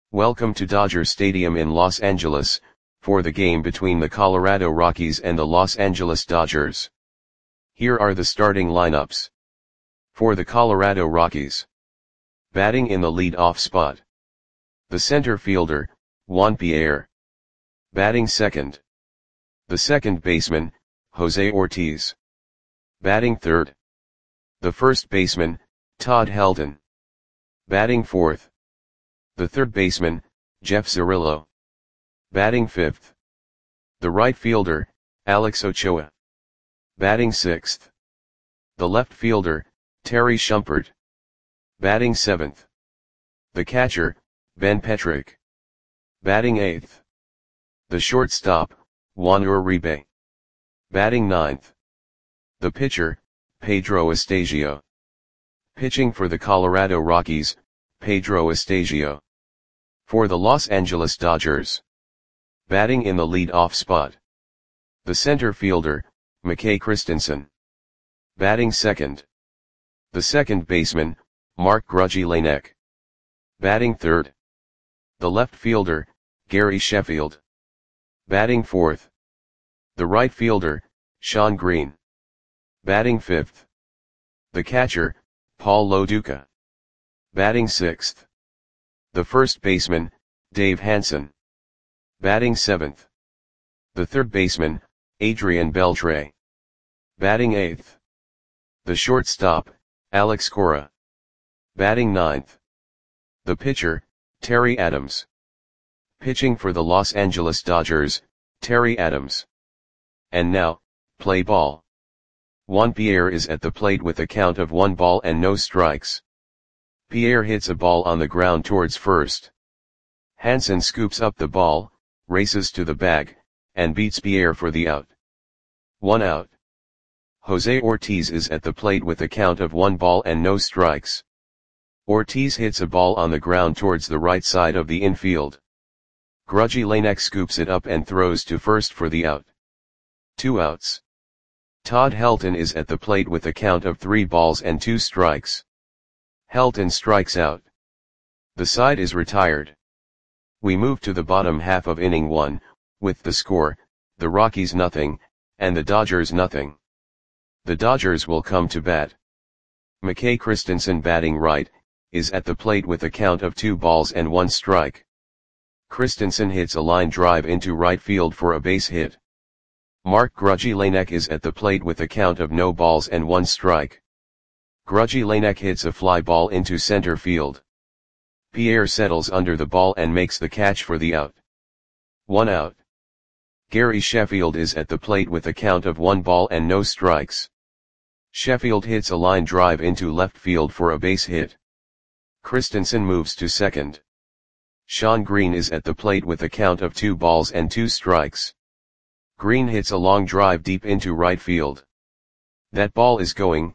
Welcome to Dodger Stadium in Los Angeles, for the game between the Colorado Rockies and the Los Angeles Dodgers. Here are the starting lineups. For the Colorado Rockies. Batting in the lead-off spot. The center fielder, Juan Pierre. Batting second. The second baseman, Jose Ortiz. Batting third. The first baseman, Todd Helton. Batting fourth. The third baseman, Jeff Cirillo. Batting fifth. The right fielder, Alex Ochoa. Batting sixth. The left fielder, Terry Shumpert. Batting seventh. The catcher, Ben Petrick. Batting eighth. The shortstop, Juan Uribe. Batting ninth. The pitcher, Pedro Estasio. Pitching for the Colorado Rockies, Pedro Estasio. For the Los Angeles Dodgers. Batting in the lead-off spot. The center fielder, McKay Christensen. Batting second. The second baseman, Mark Grudzielanek. Batting third. The left fielder, Gary Sheffield. Batting fourth. The right fielder, Shawn Green. Batting fifth. The catcher, Paul Lo Duca. Batting sixth. The first baseman, Dave Hansen. Batting seventh. The third baseman, Adrian Beltre. Batting eighth. The shortstop, Alex Cora. Batting ninth. The pitcher, Terry Adams. Pitching for the Los Angeles Dodgers, Terry Adams. And now, play ball. Juan Pierre is at the plate with a count of 1 ball and no strikes. Pierre hits a ball on the ground towards first. Hansen scoops up the ball, races to the bag, and beats Pierre for the out. 1 out. Jose Ortiz is at the plate with a count of 1 ball and no strikes. Ortiz hits a ball on the ground towards the right side of the infield. Grudzielanek scoops it up and throws to first for the out. 2 outs. Todd Helton is at the plate with a count of 3 balls and 2 strikes. Helton strikes out. The side is retired. We move to the bottom half of inning 1, with the score, the Rockies nothing, and the Dodgers nothing. The Dodgers will come to bat. McKay Christensen batting right, is at the plate with a count of 2 balls and 1 strike. Christensen hits a line drive into right field for a base hit. Mark Grudzielanek is at the plate with a count of no balls and 1 strike. Grudzielanek hits a fly ball into center field. Pierre settles under the ball and makes the catch for the out. 1 out. Gary Sheffield is at the plate with a count of 1 ball and no strikes. Sheffield hits a line drive into left field for a base hit. Christensen moves to second. Shawn Green is at the plate with a count of 2 balls and 2 strikes. Green hits a long drive deep into right field. That ball is gone.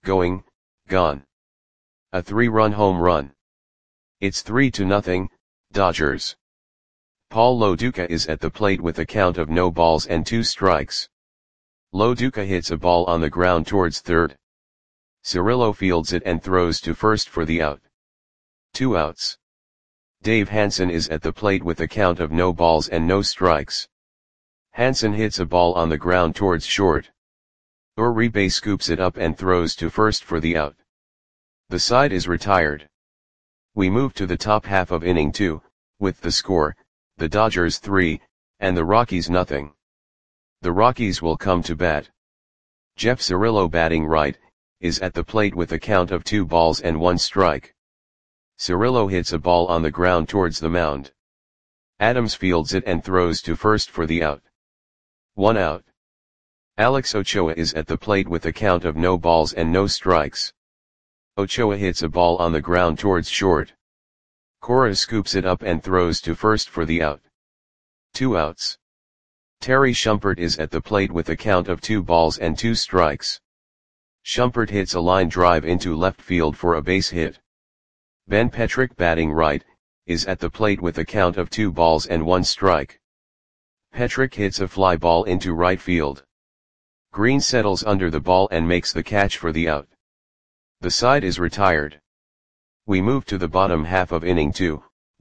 A 3-run home run. It's 3-0, Dodgers. Paul Lo Duca is at the plate with a count of no balls and 2 strikes. Lo Duca hits a ball on the ground towards third. Cirillo fields it and throws to first for the out. 2 outs. Dave Hansen is at the plate with a count of no balls and no strikes. Hansen hits a ball on the ground towards short. Uribe scoops it up and throws to first for the out. The side is retired. We move to the top half of inning 2, with the score, the Dodgers 3, and the Rockies nothing. The Rockies will come to bat. Jeff Cirillo batting right, is at the plate with a count of 2 balls and 1 strike. Cirillo hits a ball on the ground towards the mound. Adams fields it and throws to first for the out. 1 out. Alex Ochoa is at the plate with a count of no balls and no strikes. Ochoa hits a ball on the ground towards short. Cora scoops it up and throws to first for the out. 2 outs. Terry Shumpert is at the plate with a count of 2 balls and 2 strikes. Shumpert hits a line drive into left field for a base hit. Ben Petrick batting right, is at the plate with a count of 2 balls and 1 strike. Petrick hits a fly ball into right field. Green settles under the ball and makes the catch for the out. The side is retired. We move to the bottom half of inning 2,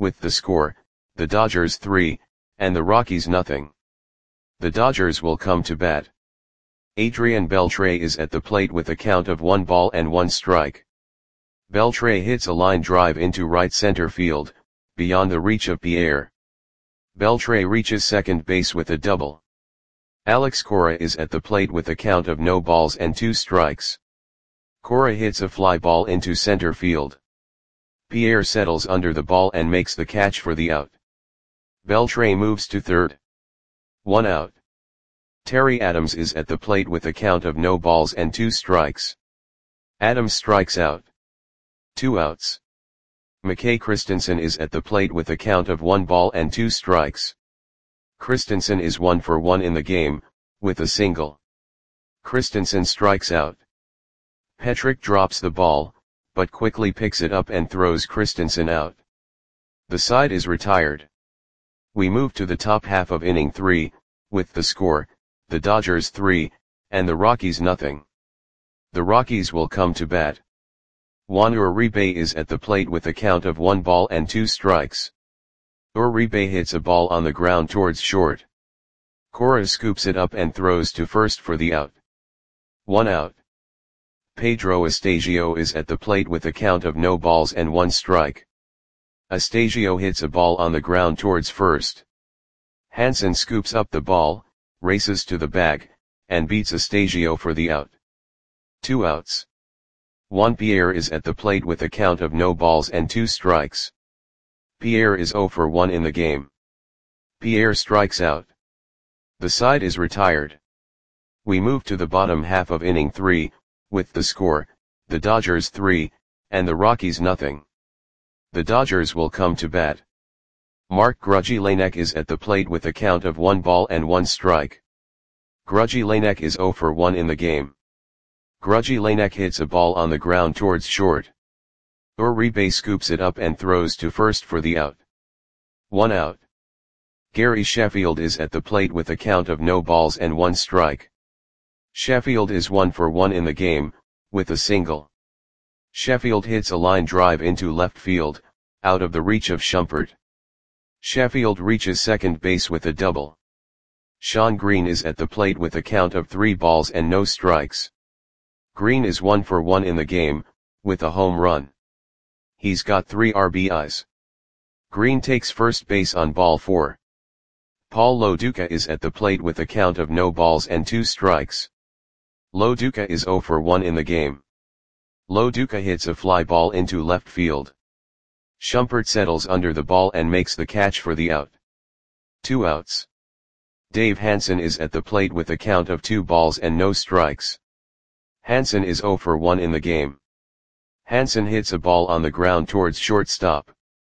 with the score, the Dodgers 3, and the Rockies nothing. The Dodgers will come to bat. Adrian Beltre is at the plate with a count of 1 ball and 1 strike. Beltre hits a line drive into right center field, beyond the reach of Pierre. Beltre reaches second base with a double. Alex Cora is at the plate with a count of no balls and 2 strikes. Cora hits a fly ball into center field. Pierre settles under the ball and makes the catch for the out. Beltre moves to third. 1 out. Terry Adams is at the plate with a count of no balls and 2 strikes. Adams strikes out. 2 outs. McKay Christensen is at the plate with a count of 1 ball and 2 strikes. Christensen is 1 for 1 in the game, with a single. Christensen strikes out. Petrick drops the ball, but quickly picks it up and throws Christensen out. The side is retired. We move to the top half of inning 3, with the score, the Dodgers 3, and the Rockies nothing. The Rockies will come to bat. Juan Uribe is at the plate with a count of 1 ball and 2 strikes. Uribe hits a ball on the ground towards short. Cora scoops it up and throws to first for the out. 1 out. Pedro Astasio is at the plate with a count of no balls and 1 strike. Astasio hits a ball on the ground towards first. Hansen scoops up the ball, races to the bag, and beats Astasio for the out. 2 outs. Juan Pierre is at the plate with a count of no balls and 2 strikes. Pierre is 0 for 1 in the game. Pierre strikes out. The side is retired. We move to the bottom half of inning 3, with the score, the Dodgers 3, and the Rockies nothing. The Dodgers will come to bat. Mark Grudzielanek is at the plate with a count of 1 ball and 1 strike. Grudzielanek is 0 for 1 in the game. Grudzielanek hits a ball on the ground towards short. Uribe scoops it up and throws to first for the out. 1 out. Gary Sheffield is at the plate with a count of no balls and 1 strike. Sheffield is 1 for 1 in the game, with a single. Sheffield hits a line drive into left field, out of the reach of Shumpert. Sheffield reaches second base with a double. Sean Green is at the plate with a count of 3 balls and no strikes. Green is 1 for 1 in the game, with a home run. He's got 3 RBIs. Green takes first base on ball 4. Paul Loduca is at the plate with a count of no balls and 2 strikes. Loduca is 0 for 1 in the game. Loduca hits a fly ball into left field. Shumpert settles under the ball and makes the catch for the out. 2 outs. Dave Hansen is at the plate with a count of 2 balls and no strikes. Hansen is 0 for 1 in the game. Hansen hits a ball on the ground towards shortstop.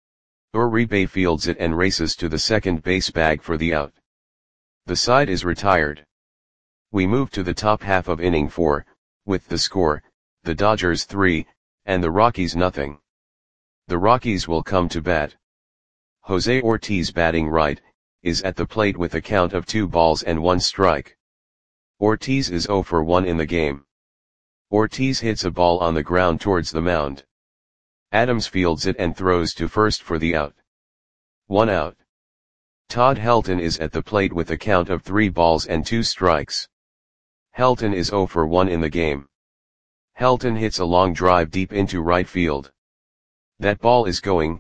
Uribe fields it and races to the second base bag for the out. The side is retired. We move to the top half of inning 4, with the score, the Dodgers 3, and the Rockies nothing. The Rockies will come to bat. Jose Ortiz batting right, is at the plate with a count of 2 balls and 1 strike. Ortiz is 0 for 1 in the game. Ortiz hits a ball on the ground towards the mound. Adams fields it and throws to first for the out. 1 out. Todd Helton is at the plate with a count of 3 balls and 2 strikes. Helton is 0 for 1 in the game. Helton hits a long drive deep into right field. That ball is gone.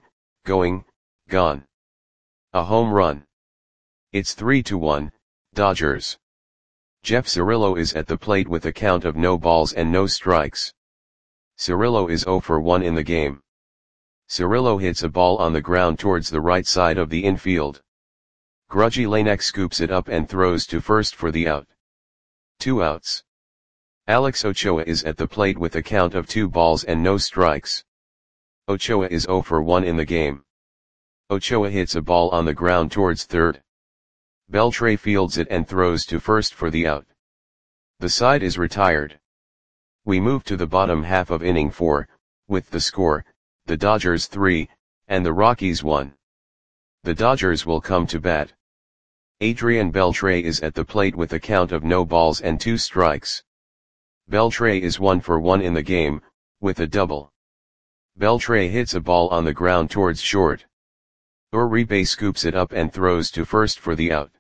A home run. It's 3-1, Dodgers. Jeff Cirillo is at the plate with a count of no balls and no strikes. Cirillo is 0 for 1 in the game. Cirillo hits a ball on the ground towards the right side of the infield. Grudzielanek scoops it up and throws to first for the out. 2 outs. Alex Ochoa is at the plate with a count of 2 balls and no strikes. Ochoa is 0 for 1 in the game. Ochoa hits a ball on the ground towards third. Beltre fields it and throws to first for the out. The side is retired. We move to the bottom half of inning 4, with the score, the Dodgers 3, and the Rockies 1. The Dodgers will come to bat. Adrian Beltre is at the plate with a count of no balls and 2 strikes. Beltre is 1 for 1 in the game, with a double. Beltre hits a ball on the ground towards short. Uribe scoops it up and throws to first for the out.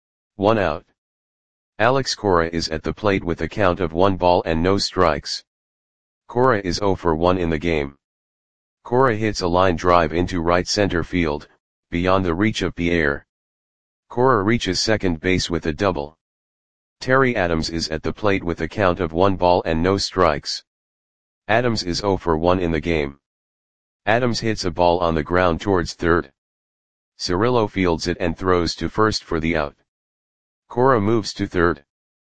1 out. Alex Cora is at the plate with a count of 1 ball and no strikes. Cora is 0 for 1 in the game. Cora hits a line drive into right center field, beyond the reach of Pierre. Cora reaches second base with a double. Terry Adams is at the plate with a count of 1 ball and no strikes. Adams is 0 for 1 in the game. Adams hits a ball on the ground towards third. Cirillo fields it and throws to first for the out. Cora moves to third.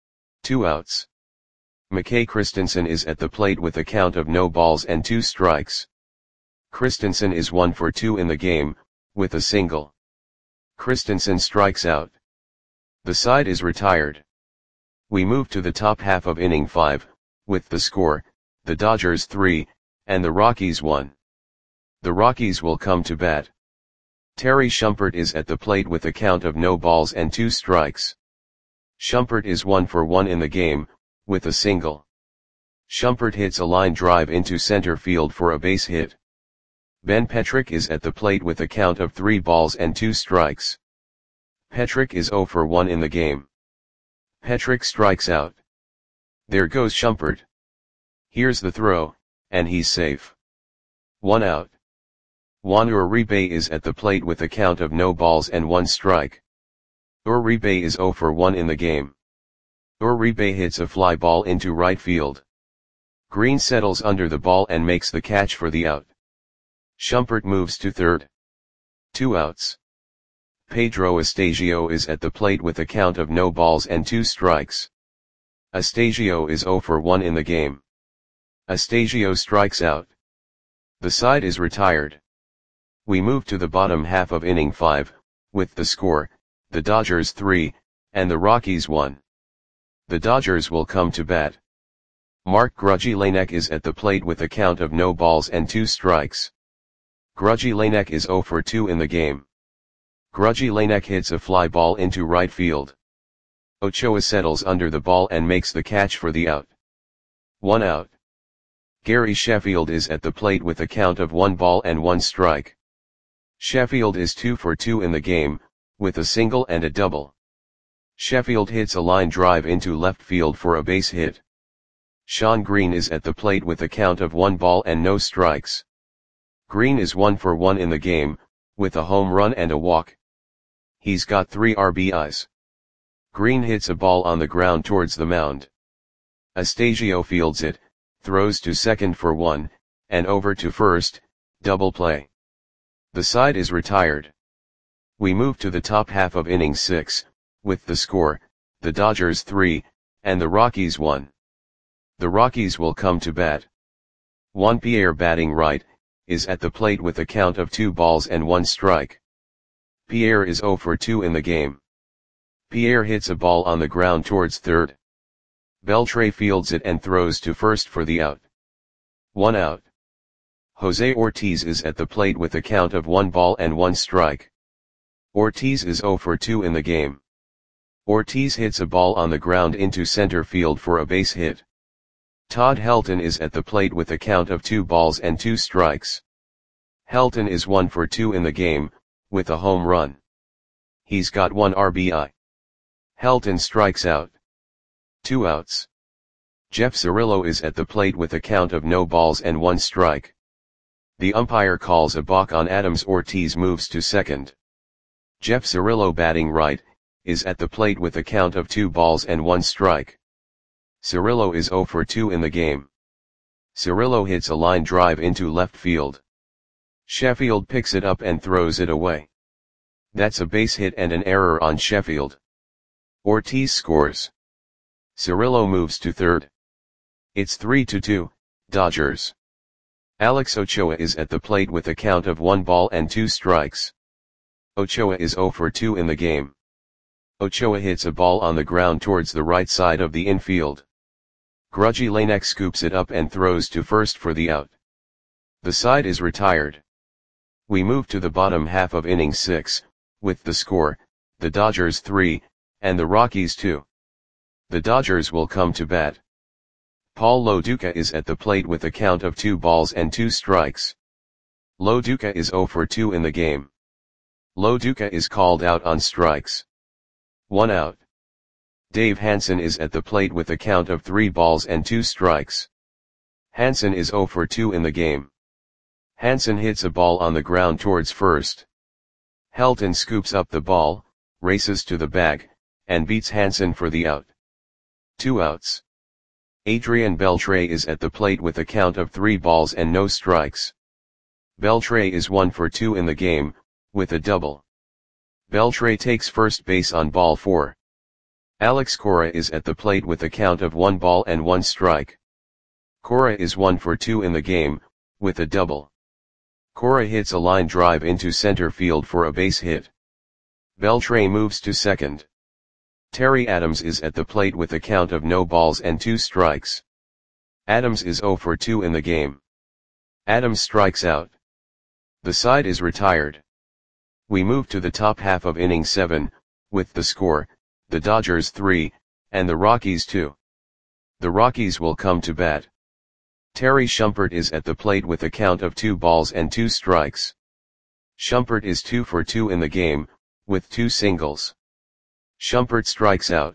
2 outs. McKay Christensen is at the plate with a count of no balls and 2 strikes. Christensen is 1 for 2 in the game, with a single. Christensen strikes out. The side is retired. We move to the top half of inning 5, with the score, the Dodgers 3, and the Rockies 1. The Rockies will come to bat. Terry Shumpert is at the plate with a count of no balls and 2 strikes. Shumpert is 1 for 1 in the game, with a single. Shumpert hits a line drive into center field for a base hit. Ben Petrick is at the plate with a count of 3 balls and 2 strikes. Petrick is 0 for 1 in the game. Petrick strikes out. There goes Shumpert. Here's the throw, and he's safe. 1 out. Juan Uribe is at the plate with a count of no balls and 1 strike. Uribe is 0 for 1 in the game. Uribe hits a fly ball into right field. Green settles under the ball and makes the catch for the out. Shumpert moves to third. 2 outs. Pedro Astasio is at the plate with a count of no balls and 2 strikes. Astasio is 0 for 1 in the game. Astasio strikes out. The side is retired. We move to the bottom half of inning 5, with the score, the Dodgers 3, and the Rockies 1. The Dodgers will come to bat. Mark Grudzielanek is at the plate with a count of no balls and 2 strikes. Grudzielanek is 0 for 2 in the game. Grudzielanek hits a fly ball into right field. Ochoa settles under the ball and makes the catch for the out. 1 out. Gary Sheffield is at the plate with a count of 1 ball and 1 strike. Sheffield is 2 for 2 in the game, with a single and a double. Sheffield hits a line drive into left field for a base hit. Sean Green is at the plate with a count of 1 ball and no strikes. Green is 1 for 1 in the game, with a home run and a walk. He's got 3 RBIs. Green hits a ball on the ground towards the mound. Astasio fields it, throws to second for 1, and over to first, double play. The side is retired. We move to the top half of inning 6, with the score, the Dodgers 3, and the Rockies 1. The Rockies will come to bat. Juan Pierre batting right, is at the plate with a count of 2 balls and 1 strike. Pierre is 0 for 2 in the game. Pierre hits a ball on the ground towards third. Beltre fields it and throws to first for the out. 1 out. Jose Ortiz is at the plate with a count of 1 ball and 1 strike. Ortiz is 0 for 2 in the game. Ortiz hits a ball on the ground into center field for a base hit. Todd Helton is at the plate with a count of 2 balls and 2 strikes. Helton is 1 for 2 in the game, with a home run. He's got 1 RBI. Helton strikes out. 2 outs. Jeff Cirillo is at the plate with a count of no balls and 1 strike. The umpire calls a balk on Adams. Ortiz moves to second. Jeff Cirillo batting right, is at the plate with a count of 2 balls and 1 strike. Cirillo is 0 for 2 in the game. Cirillo hits a line drive into left field. Sheffield picks it up and throws it away. That's a base hit and an error on Sheffield. Ortiz scores. Cirillo moves to third. It's 3-2, Dodgers. Alex Ochoa is at the plate with a count of 1 ball and 2 strikes. Ochoa is 0 for 2 in the game. Ochoa hits a ball on the ground towards the right side of the infield. Grudzielanek scoops it up and throws to first for the out. The side is retired. We move to the bottom half of inning 6, with the score, the Dodgers 3, and the Rockies 2. The Dodgers will come to bat. Paul Lo Duca is at the plate with a count of 2 balls and 2 strikes. Lo Duca is 0 for 2 in the game. Lo Duca is called out on strikes. 1 out. Dave Hansen is at the plate with a count of 3 balls and 2 strikes. Hansen is 0 for 2 in the game. Hansen hits a ball on the ground towards first. Helton scoops up the ball, races to the bag, and beats Hansen for the out. 2 outs. Adrian Beltre is at the plate with a count of 3 balls and no strikes. Beltre is 1 for 2 in the game, with a double. Beltre takes first base on ball 4. Alex Cora is at the plate with a count of 1 ball and 1 strike. Cora is 1 for 2 in the game, with a double. Cora hits a line drive into center field for a base hit. Beltre moves to second. Terry Adams is at the plate with a count of no balls and 2 strikes. Adams is 0 for 2 in the game. Adams strikes out. The side is retired. We move to the top half of inning 7, with the score, the Dodgers 3, and the Rockies 2. The Rockies will come to bat. Terry Shumpert is at the plate with a count of 2 balls and 2 strikes. Shumpert is 2 for 2 in the game, with 2 singles. Shumpert strikes out.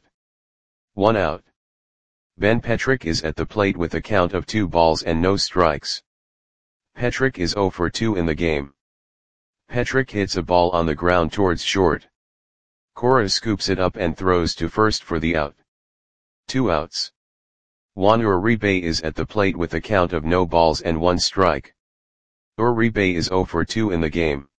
1 out. Ben Petrick is at the plate with a count of 2 balls and no strikes. Petrick is 0 for 2 in the game. Petrick hits a ball on the ground towards short. Cora scoops it up and throws to first for the out. 2 outs. Juan Uribe is at the plate with a count of no balls and 1 strike. Uribe is 0 for 2 in the game.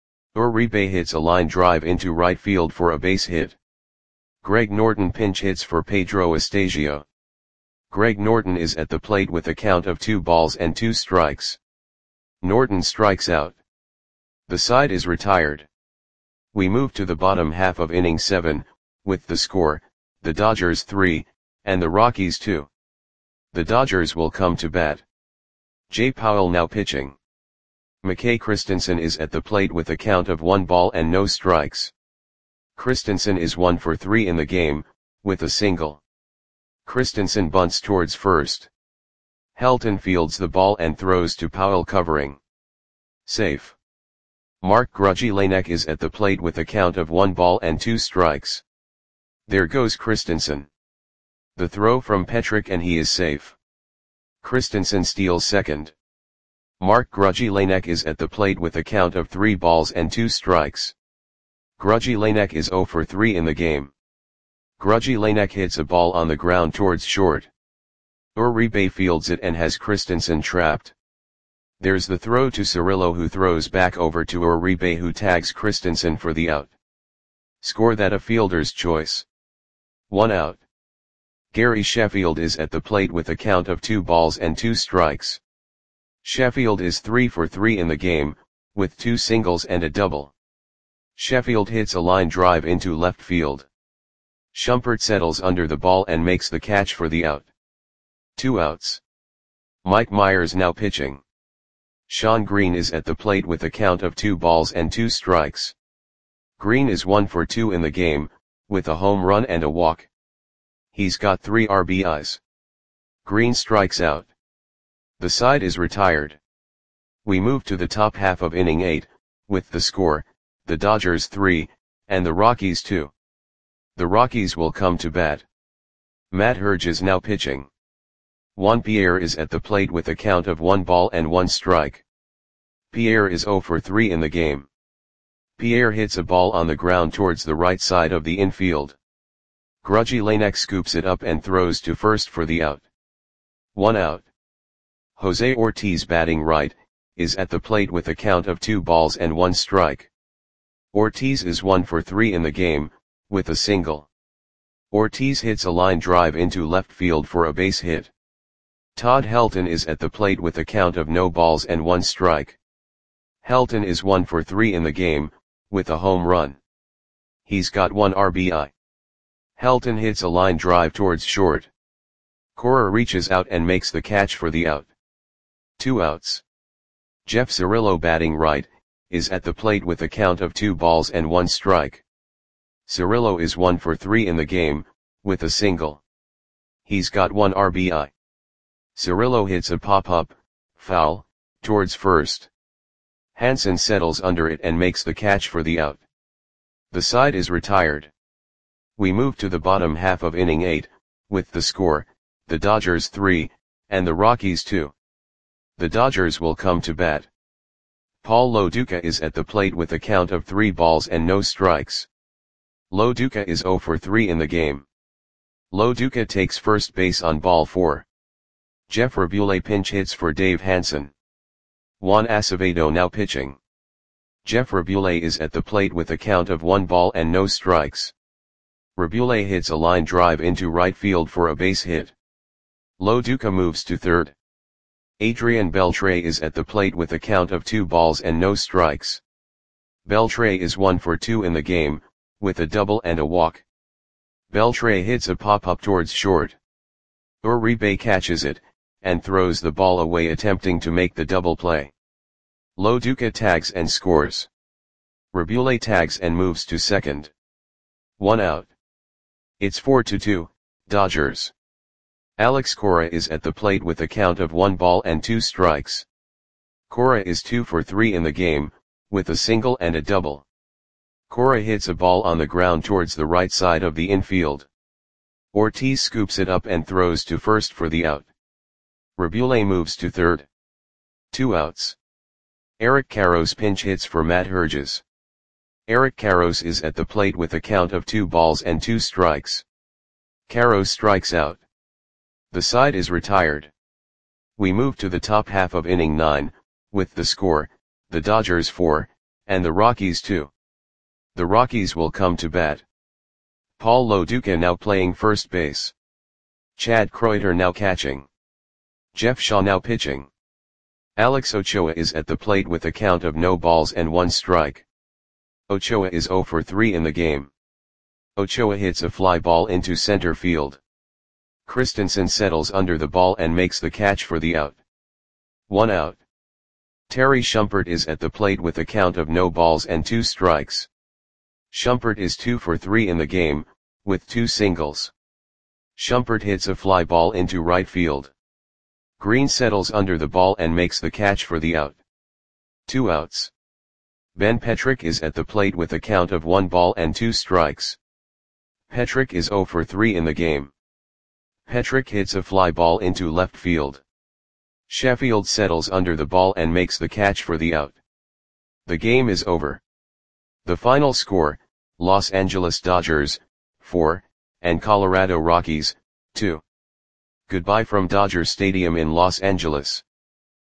Uribe hits a line drive into right field for a base hit. Greg Norton pinch hits for Pedro Estasio. Greg Norton is at the plate with a count of 2 balls and 2 strikes. Norton strikes out. The side is retired. We move to the bottom half of inning 7, with the score, the Dodgers 3, and the Rockies 2. The Dodgers will come to bat. Jay Powell now pitching. McKay Christensen is at the plate with a count of 1 ball and no strikes. Christensen is 1 for 3 in the game, with a single. Christensen bunts towards first. Helton fields the ball and throws to Powell covering. Safe. Mark Grudzielanek is at the plate with a count of 1 ball and 2 strikes. There goes Christensen. The throw from Petrick and he is safe. Christensen steals second. Mark Grudzielanek is at the plate with a count of 3 balls and 2 strikes. Grudzielanek is 0 for 3 in the game. Grudzielanek hits a ball on the ground towards short. Uribe fields it and has Christensen trapped. There's the throw to Cirillo who throws back over to Uribe who tags Christensen for the out. Score that a fielder's choice. 1 out. Gary Sheffield is at the plate with a count of 2 balls and 2 strikes. Sheffield is 3 for 3 in the game, with 2 singles and a double. Sheffield hits a line drive into left field. Shumpert settles under the ball and makes the catch for the out. 2 outs. Mike Myers now pitching. Sean Green is at the plate with a count of 2 balls and 2 strikes. Green is 1 for 2 in the game, with a home run and a walk. He's got 3 RBIs. Green strikes out. The side is retired. We move to the top half of inning 8, with the score, the Dodgers 3, and the Rockies 2. The Rockies will come to bat. Matt Herge is now pitching. Juan Pierre is at the plate with a count of 1 ball and 1 strike. Pierre is 0 for 3 in the game. Pierre hits a ball on the ground towards the right side of the infield. Grudzielanek scoops it up and throws to first for the out. 1 out. Jose Ortiz batting right, is at the plate with a count of 2 balls and 1 strike. Ortiz is 1 for 3 in the game, with a single. Ortiz hits a line drive into left field for a base hit. Todd Helton is at the plate with a count of no balls and 1 strike. Helton is 1 for 3 in the game, with a home run. He's got 1 RBI. Helton hits a line drive towards short. Cora reaches out and makes the catch for the out. 2 outs. Jeff Cirillo batting right, is at the plate with a count of 2 balls and 1 strike. Cirillo is 1 for 3 in the game, with a single. He's got 1 RBI. Cirillo hits a pop-up, foul, towards first. Hansen settles under it and makes the catch for the out. The side is retired. We move to the bottom half of inning 8, with the score, the Dodgers 3, and the Rockies 2. The Dodgers will come to bat. Paul Lo Duca is at the plate with a count of 3 balls and no strikes. Lo Duca is 0 for 3 in the game. Lo Duca takes first base on ball 4. Jeff Rabule pinch hits for Dave Hansen. Juan Acevedo now pitching. Jeff Rabule is at the plate with a count of 1 ball and no strikes. Rabule hits a line drive into right field for a base hit. Lo Duca moves to third. Adrian Beltre is at the plate with a count of 2 balls and no strikes. Beltre is 1 for 2 in the game, with a double and a walk. Beltre hits a pop-up towards short. Uribe catches it, and throws the ball away attempting to make the double play. Lo Duca tags and scores. Rabule tags and moves to second. 1 out. It's 4-2, Dodgers. Alex Cora is at the plate with a count of 1 ball and 2 strikes. Cora is 2 for 3 in the game, with a single and a double. Cora hits a ball on the ground towards the right side of the infield. Ortiz scoops it up and throws to first for the out. Rabule moves to third. 2 outs. Eric Karros pinch hits for Matt Herges. Eric Karros is at the plate with a count of 2 balls and 2 strikes. Karros strikes out. The side is retired. We move to the top half of inning 9, with the score, the Dodgers 4, and the Rockies 2. The Rockies will come to bat. Paul Lo Duca now playing first base. Chad Kreuter now catching. Jeff Shaw now pitching. Alex Ochoa is at the plate with a count of no balls and 1 strike. Ochoa is 0 for 3 in the game. Ochoa hits a fly ball into center field. Christensen settles under the ball and makes the catch for the out. 1 out. Terry Shumpert is at the plate with a count of no balls and 2 strikes. Shumpert is 2 for 3 in the game, with 2 singles. Shumpert hits a fly ball into right field. Green settles under the ball and makes the catch for the out. 2 outs. Ben Petrick is at the plate with a count of 1 ball and 2 strikes. Petrick is 0 for 3 in the game. Petrick hits a fly ball into left field. Sheffield settles under the ball and makes the catch for the out. The game is over. The final score, Los Angeles Dodgers, 4, and Colorado Rockies, 2. Goodbye from Dodger Stadium in Los Angeles.